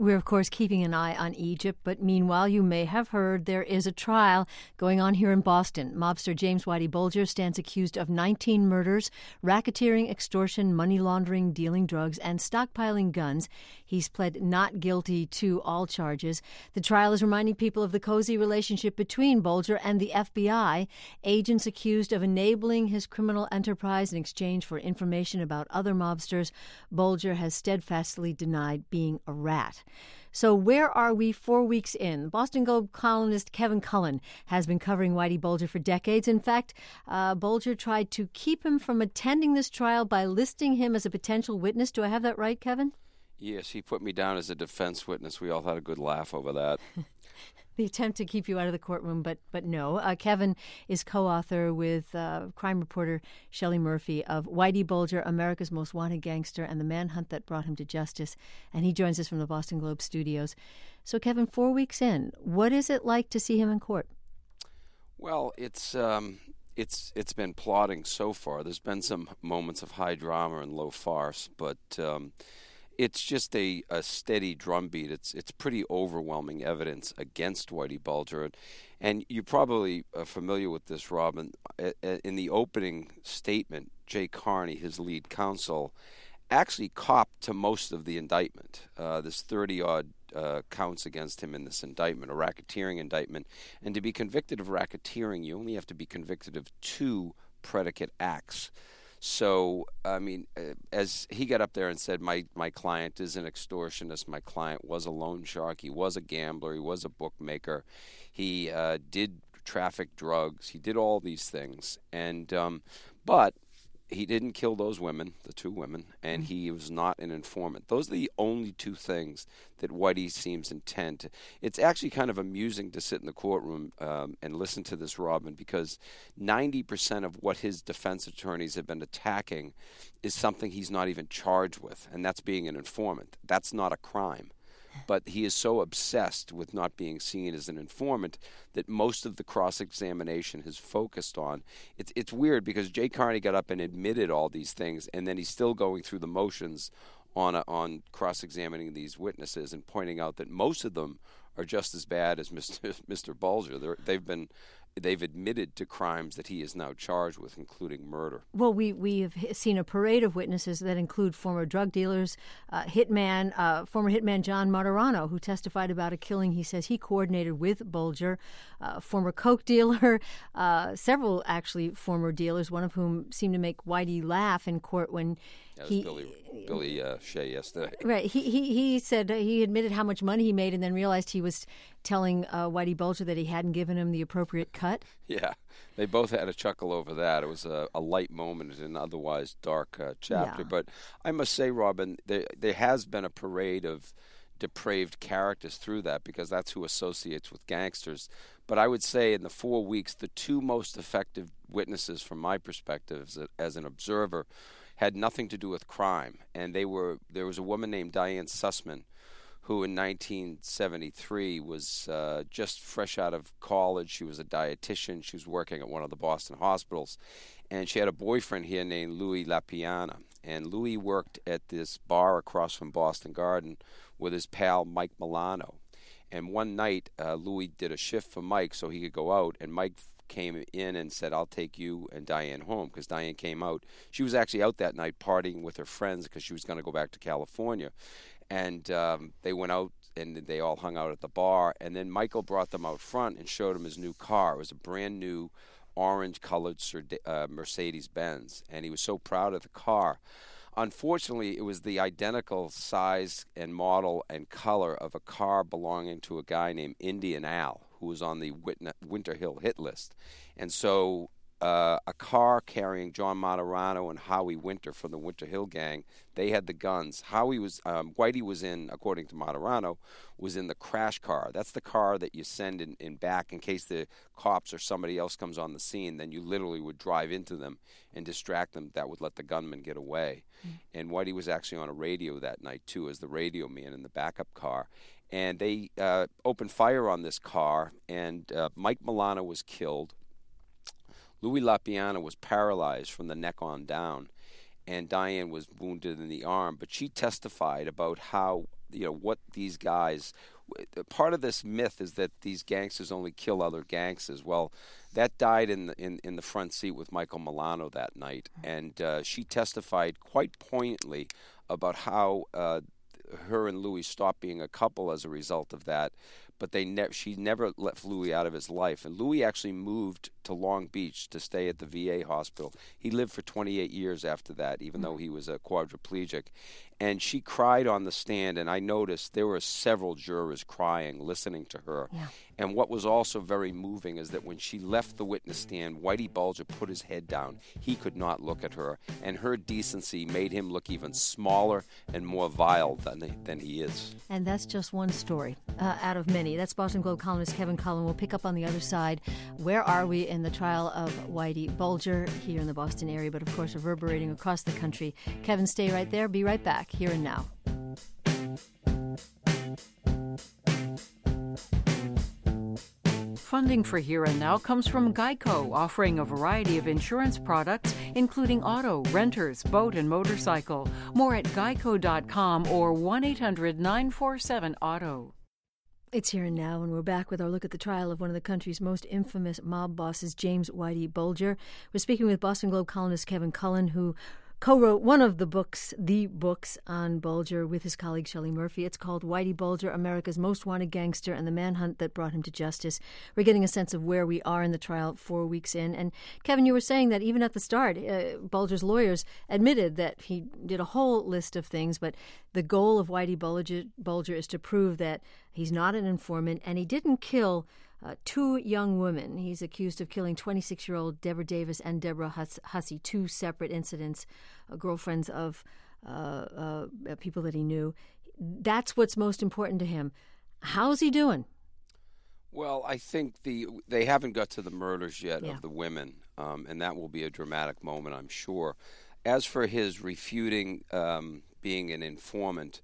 We're, of course, keeping an eye on Egypt, but meanwhile, you may have heard there is a trial going on here in Boston. Mobster James Whitey Bulger stands accused of 19 murders, racketeering, extortion, money laundering, dealing drugs, and stockpiling guns. He's pled not guilty to all charges. The trial is reminding people of the cozy relationship between Bulger and the FBI, agents accused of enabling his criminal enterprise in exchange for information about other mobsters. Bulger has steadfastly denied being a rat. So where are we 4 weeks in? Boston Globe columnist Kevin Cullen has been covering Whitey Bulger for decades. In fact, Bulger tried to keep him from attending this trial by listing him as a potential witness. Do I have that right, Kevin? Yes, he put me down as a defense witness. We all had a good laugh over that. The attempt to keep you out of the courtroom, but no. Kevin is co-author with crime reporter Shelley Murphy of Whitey Bulger, America's Most Wanted Gangster, and the Manhunt That Brought Him to Justice. And he joins us from the Boston Globe studios. So, Kevin, 4 weeks in, what is it like to see him in court? Well, it's been plodding so far. There's been some moments of high drama and low farce, but it's just a steady drumbeat. It's pretty overwhelming evidence against Whitey Bulger. And you're probably familiar with this, Robin. In the opening statement, Jay Carney, his lead counsel, actually copped to most of the indictment. There's 30-odd counts against him in this indictment, a racketeering indictment. And to be convicted of racketeering, you only have to be convicted of 2 predicate acts. So, I mean, as he got up there and said, my client is an extortionist, my client was a loan shark, he was a gambler, he was a bookmaker, he did traffic drugs, he did all these things, and but he didn't kill those women, the 2 women, and he was not an informant. Those are the only 2 things that Whitey seems intent. It's actually kind of amusing to sit in the courtroom and listen to this, Robin, because 90% of what his defense attorneys have been attacking is something he's not even charged with, and that's being an informant. That's not a crime. But he is so obsessed with not being seen as an informant that most of the cross-examination has focused on. It's weird because Jay Carney got up and admitted all these things, and then he's still going through the motions on cross-examining these witnesses and pointing out that most of them are just as bad as Mr. Bulger. They've admitted to crimes that he is now charged with, including murder. Well, we have seen a parade of witnesses that include former drug dealers, former hitman John Martirano, who testified about a killing he says he coordinated with Bulger, former coke dealer, several actually former dealers, one of whom seemed to make Whitey laugh in court when Billy Shea yesterday. Right. He said he admitted how much money he made and then realized he was telling Whitey Bulger that he hadn't given him the appropriate cut. Yeah, they both had a chuckle over that. It was a light moment in an otherwise dark chapter. Yeah. But I must say, Robin, there has been a parade of depraved characters through that because that's who associates with gangsters. But I would say in the 4 weeks, the 2 most effective witnesses from my perspective as an observer had nothing to do with crime. And there was a woman named Diane Sussman who in 1973 was just fresh out of college. She was a dietitian. She was working at one of the Boston hospitals. And she had a boyfriend here named Louis LaPiana. And Louis worked at this bar across from Boston Garden with his pal Mike Milano. And one night, Louis did a shift for Mike so he could go out, and Mike came in and said, I'll take you and Diane home, because Diane came out. She was actually out that night partying with her friends because she was going to go back to California. And they went out and they all hung out at the bar. And then Michael brought them out front and showed them his new car. It was a brand new orange-colored Mercedes-Benz. And he was so proud of the car. Unfortunately, it was the identical size and model and color of a car belonging to a guy named Indian Al, who was on the Winter Hill hit list. And so a car carrying John Martirano and Howie Winter from the Winter Hill gang, they had the guns. Whitey was in, according to Martirano, was in the crash car. That's the car that you send in back in case the cops or somebody else comes on the scene. Then you literally would drive into them and distract them. That would let the gunman get away. And Whitey was actually on a radio that night, too, as the radio man in the backup car. And they opened fire on this car, and Mike Milano was killed. Louis LaPiana was paralyzed from the neck on down, and Diane was wounded in the arm. But she testified about how what these guys. Part of this myth is that these gangsters only kill other gangsters. Well, that died in the front seat with Michael Milano that night, and she testified quite poignantly about how her and Louis stopped being a couple as a result of that. But she never left Louis out of his life. And Louis actually moved to Long Beach to stay at the VA hospital. He lived for 28 years after that, even though he was a quadriplegic. And she cried on the stand, and I noticed there were several jurors crying, listening to her. Yeah. And what was also very moving is that when she left the witness stand, Whitey Bulger put his head down. He could not look at her, and her decency made him look even smaller and more vile than he is. And that's just one story out of many. That's Boston Globe columnist Kevin Cullen. We'll pick up on the other side. Where are we in the trial of Whitey Bulger here in the Boston area, but of course reverberating across the country? Kevin, stay right there. Be right back, here and now. Funding for Here and Now comes from Geico, offering a variety of insurance products, including auto, renters, boat, and motorcycle. More at geico.com or 1-800-947-AUTO. It's Here and Now, and we're back with our look at the trial of one of the country's most infamous mob bosses, James Whitey Bulger. We're speaking with Boston Globe columnist Kevin Cullen, who co-wrote one of the books on Bulger with his colleague Shelley Murphy. It's called Whitey Bulger, America's Most Wanted Gangster and the Manhunt That Brought Him to Justice. We're getting a sense of where we are in the trial 4 weeks in. And Kevin, you were saying that even at the start, Bulger's lawyers admitted that he did a whole list of things, but the goal of Whitey Bulger is to prove that he's not an informant and he didn't kill two young women. He's accused of killing 26-year-old Deborah Davis and Deborah Hussey, two separate incidents, girlfriends of people that he knew. That's what's most important to him. How's he doing? Well, I think they haven't got to the murders yet of the women, and that will be a dramatic moment, I'm sure. As for his refuting being an informant,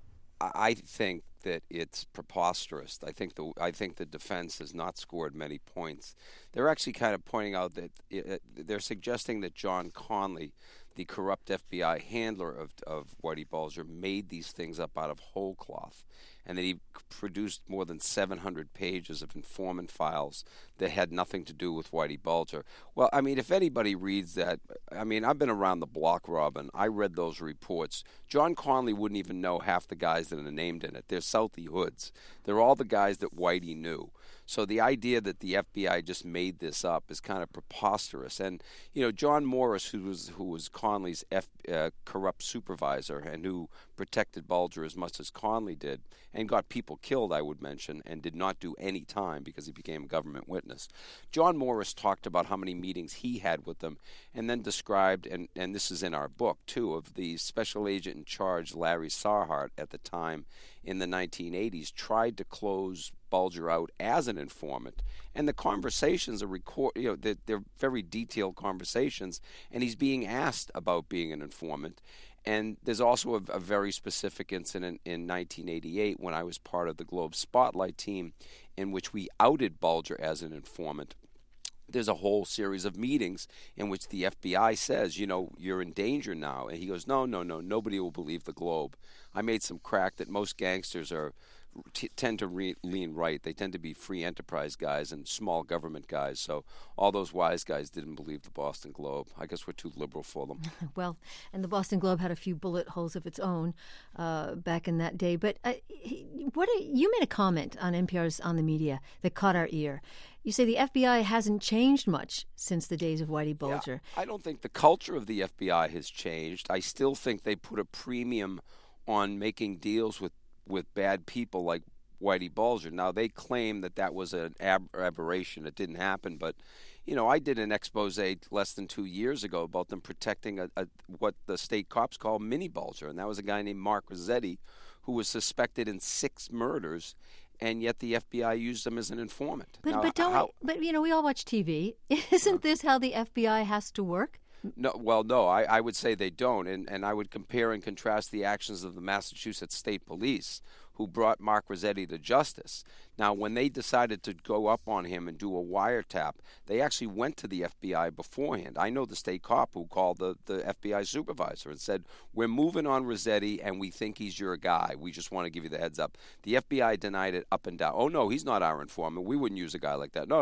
I think that it's preposterous. I think the defense has not scored many points. They're actually kind of pointing out that they're suggesting that John Conley, the corrupt FBI handler of Whitey Bulger, made these things up out of whole cloth, and that he produced more than 700 pages of informant files that had nothing to do with Whitey Bulger. Well, I mean, if anybody reads that, I mean, I've been around the block, Robin. I read those reports. John Conley wouldn't even know half the guys that are named in it. They're Southie hoods. They're all the guys that Whitey knew. So the idea that the FBI just made this up is kind of preposterous. And, John Morris, who was Conley's corrupt supervisor and who protected Bulger as much as Conley did and got people killed, I would mention, and did not do any time because he became a government witness. John Morris talked about how many meetings he had with them and then described, and this is in our book too, of the special agent in charge, Larry Sarhart, at the time in the 1980s, tried to close Bulger out as an informant, and the conversations are they're very detailed conversations, and he's being asked about being an informant. And there's also a very specific incident in 1988 when I was part of the Globe Spotlight team in which we outed Bulger as an informant. There's a whole series of meetings in which the FBI says, you're in danger now. And he goes, no, nobody will believe the Globe. I made some crack that most gangsters tend to lean right. They tend to be free enterprise guys and small government guys. So all those wise guys didn't believe the Boston Globe. I guess we're too liberal for them. Well, and the Boston Globe had a few bullet holes of its own back in that day. But you made a comment on NPR's On the Media that caught our ear. You say the FBI hasn't changed much since the days of Whitey Bulger. Yeah, I don't think the culture of the FBI has changed. I still think they put a premium on making deals with bad people like Whitey Bulger. Now, they claim that was an aberration. It didn't happen. But, I did an expose less than 2 years ago about them protecting what the state cops call mini Bulger. And that was a guy named Mark Rossetti who was suspected in 6 murders. And yet the FBI used him as an informant. But we all watch TV. Isn't this how the FBI has to work? No, well, no, I would say they don't, and I would compare and contrast the actions of the Massachusetts State Police, who brought Mark Rossetti to justice. Now, when they decided to go up on him and do a wiretap, they actually went to the FBI beforehand. I know the state cop who called the FBI supervisor and said, we're moving on Rossetti and we think he's your guy. We just want to give you the heads up. The FBI denied it up and down. Oh, no, he's not our informant. We wouldn't use a guy like that. No.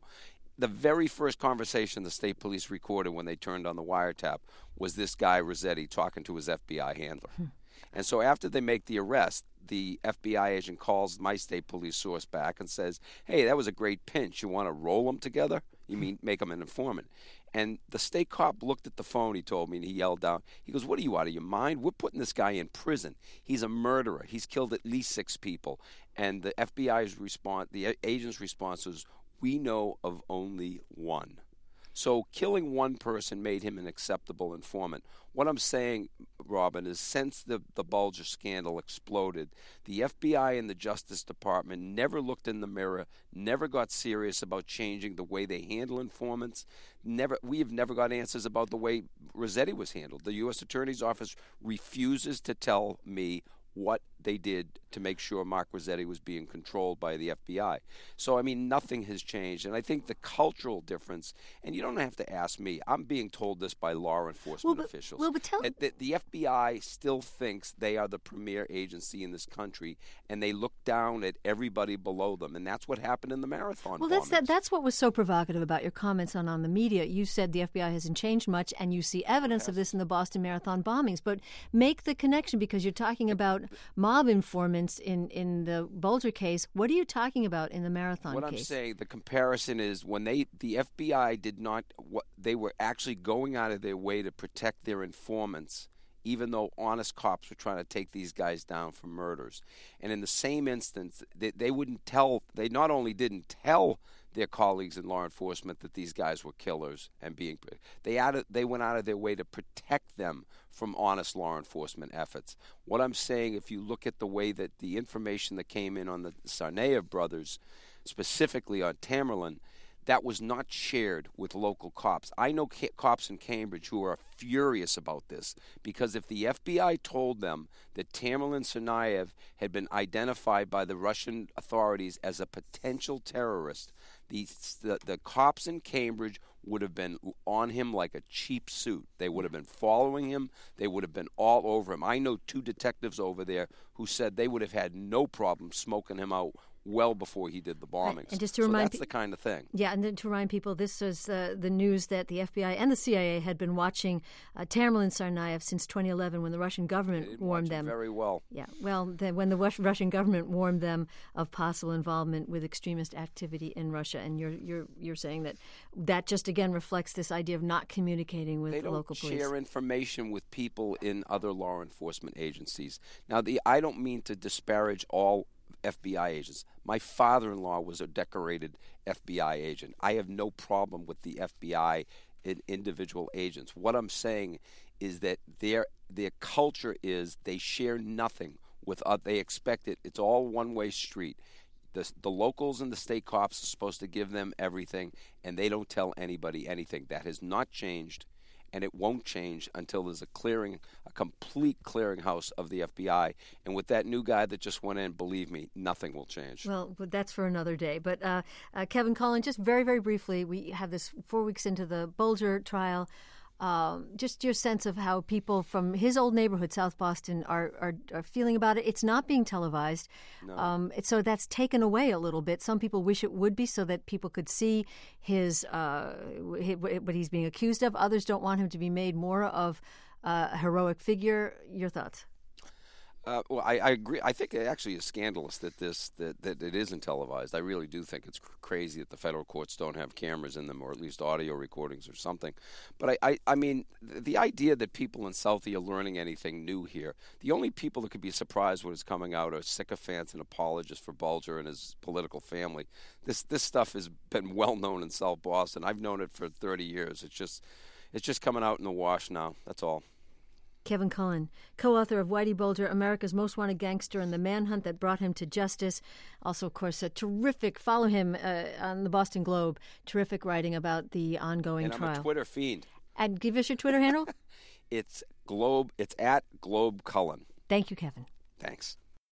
The very first conversation the state police recorded when they turned on the wiretap was this guy, Rossetti, talking to his FBI handler. And so after they make the arrest, the FBI agent calls my state police source back and says, hey, that was a great pinch. You want to roll them together? You mean make them an informant? And the state cop looked at the phone, he told me, and he yelled down. He goes, what are you, out of your mind? We're putting this guy in prison. He's a murderer. He's killed at least 6 people. And the FBI's response, the agent's response was, we know of only one. So killing one person made him an acceptable informant. What I'm saying, Robin, is since the Bulger scandal exploded, the FBI and the Justice Department never looked in the mirror, never got serious about changing the way they handle informants. We have never got answers about the way Rossetti was handled. The U.S. Attorney's Office refuses to tell me what they did to make sure Mark Rossetti was being controlled by the FBI. So, I mean, nothing has changed. And I think the cultural difference, and you don't have to ask me, I'm being told this by law enforcement officials. The FBI still thinks they are the premier agency in this country, and they look down at everybody below them. And that's what happened in the Marathon bombings. That's what was so provocative about your comments on the media. You said the FBI hasn't changed much, and you see evidence of this in the Boston Marathon bombings. But make the connection, because you're talking about mob informants in the Bulger case. What are you talking about in the Marathon case? What I'm saying, the comparison is when the FBI did not, they were actually going out of their way to protect their informants, even though honest cops were trying to take these guys down for murders. And in the same instance, they not only didn't tell their colleagues in law enforcement that these guys were killers and they went out of their way to protect them from honest law enforcement efforts. What I'm saying, if you look at the way that the information that came in on the Tsarnaev brothers, specifically on Tamerlan, that was not shared with local cops. I know cops in Cambridge who are furious about this, because if the FBI told them that Tamerlan Tsarnaev had been identified by the Russian authorities as a potential terrorist, the cops in Cambridge would have been on him like a cheap suit. They would have been following him. They would have been all over him. I know 2 detectives over there who said they would have had no problem smoking him out well before he did the bombings. And just to remind that's the kind of thing. Yeah, and then to remind people, this was the news that the FBI and the CIA had been watching Tamerlan Tsarnaev since 2011, when the Russian government warned them. Very well. Yeah, well, when the Russian government warned them of possible involvement with extremist activity in Russia, and you're saying that just again reflects this idea of not communicating with the local police. They don't share information with people in other law enforcement agencies. Now, I don't mean to disparage all FBI agents. My father-in-law was a decorated FBI agent. I have no problem with the FBI and individual agents. What I'm saying is that their culture is they share nothing with they expect it. It's all one-way street. The locals and the state cops are supposed to give them everything, and they don't tell anybody anything. That has not changed, and it won't change until there's a complete clearinghouse of the FBI. And with that new guy that just went in, believe me, nothing will change. Well, but that's for another day. But Kevin Cullen, just very, very briefly, we have this 4 weeks into the Bulger trial. Just your sense of how people from his old neighborhood, South Boston, are feeling about it. It's not being televised, no. So that's taken away a little bit. Some people wish it would be, so that people could see what he's being accused of. Others don't want him to be made more of a heroic figure. Your thoughts? Well, I agree. I think it actually is scandalous that it isn't televised. I really do think it's crazy that the federal courts don't have cameras in them, or at least audio recordings or something. But I mean, the idea that people in Southie are learning anything new here, the only people that could be surprised what is coming out are sycophants and apologists for Bulger and his political family. This stuff has been well known in South Boston. I've known it for 30 years. It's just coming out in the wash now. That's all. Kevin Cullen, co-author of Whitey Bulger, America's Most Wanted Gangster, and the Manhunt That Brought Him to Justice. Also, of course, a terrific, follow him on the Boston Globe, terrific writing about the ongoing trial. And I'm a Twitter fiend. And give us your Twitter handle. It's at Globe Cullen. Thank you, Kevin. Thanks.